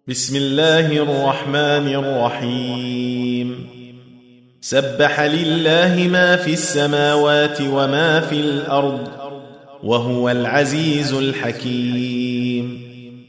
بسم الله الرحمن الرحيم سبح لله ما في السماوات وما في الأرض وهو العزيز الحكيم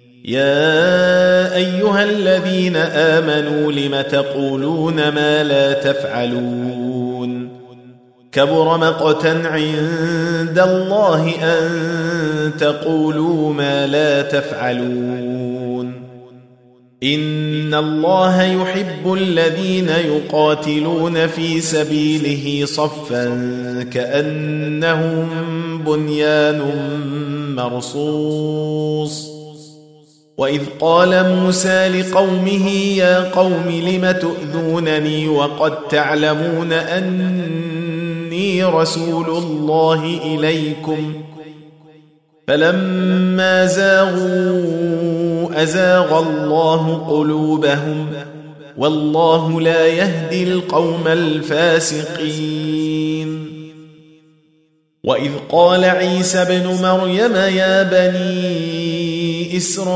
يا أيها الذين آمنوا لم تقولون ما لا تفعلون كبر مقتا عند الله أن تقولوا ما لا تفعلون إن الله يحب الذين يقاتلون في سبيله صفا كأنهم بنيان مرصوص وإذ قال موسى لقومه يا قوم لم تؤذونني وقد تعلمون أني رسول الله إليكم فلما زاغوا أزاغ الله قلوبهم والله لا يهدي القوم الفاسقين وإذ قال عيسى ابن مريم يا بني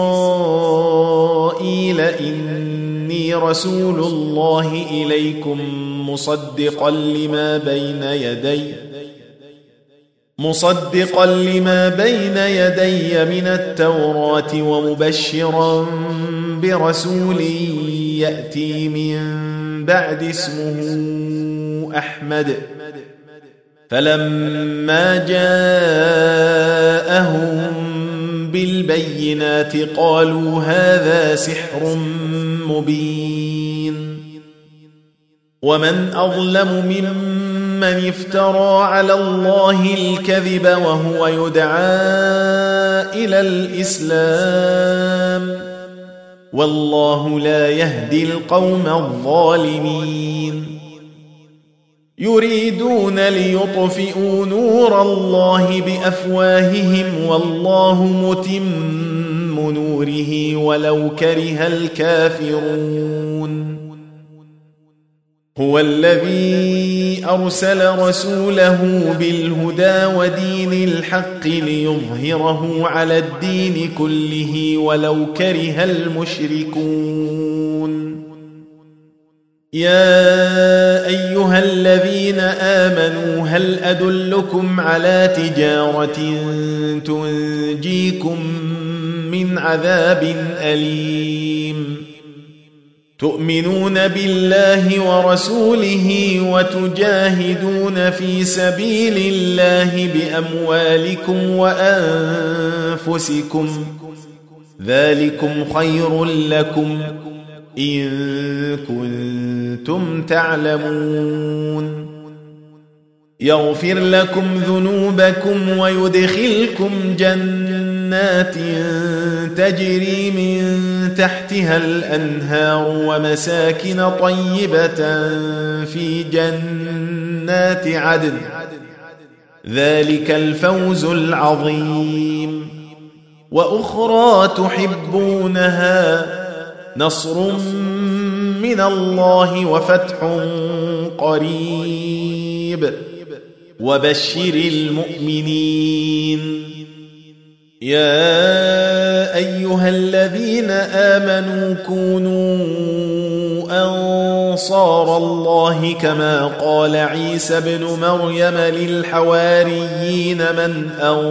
إسرائيل إني رسول الله إليكم مصدقا لما بين يدي من التوراة ومبشرا برسول يأتي من بعد اسمه أحمد فلما جاءهم بالبينات قالوا هذا سحر مبين ومن أظلم ممن افترى على الله الكذب وهو يدعى إلى الإسلام والله لا يهدي القوم الظالمين يريدون ليطفئوا نور الله بأفواههم والله متم نوره ولو كره الكافرون هو الذي أرسل رسوله بالهدى ودين الحق ليظهره على الدين كله ولو كره المشركون يا أيها الذين آمنوا هل أدلكم على تجارة تنجيكم من عذاب أليم تؤمنون بالله ورسوله وتجاهدون في سبيل الله بأموالكم وأنفسكم ذلكم خير لكم إن كنتم تعلمون يغفر لكم ذنوبكم ويدخلكم جنات تجري من تحتها الأنهار ومساكن طيبة في جنات عدن ذلك الفوز العظيم وأخرى تحبونها نصر من الله وفتح قريب وبشر المؤمنين يا أيها الذين آمنوا كونوا أنصار الله كما قال عيسى ابن مريم للحواريين من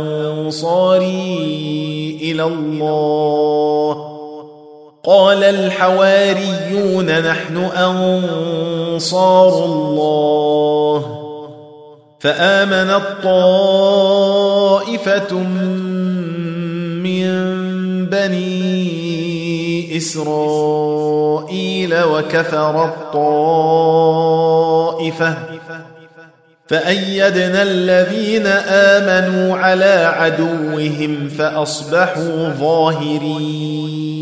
أنصاري إلى الله قال الحواريون نحن أنصار الله فآمنت طائفة من بني إسرائيل وكفرت طائفة فأيدنا الذين آمنوا على عدوهم فأصبحوا ظاهرين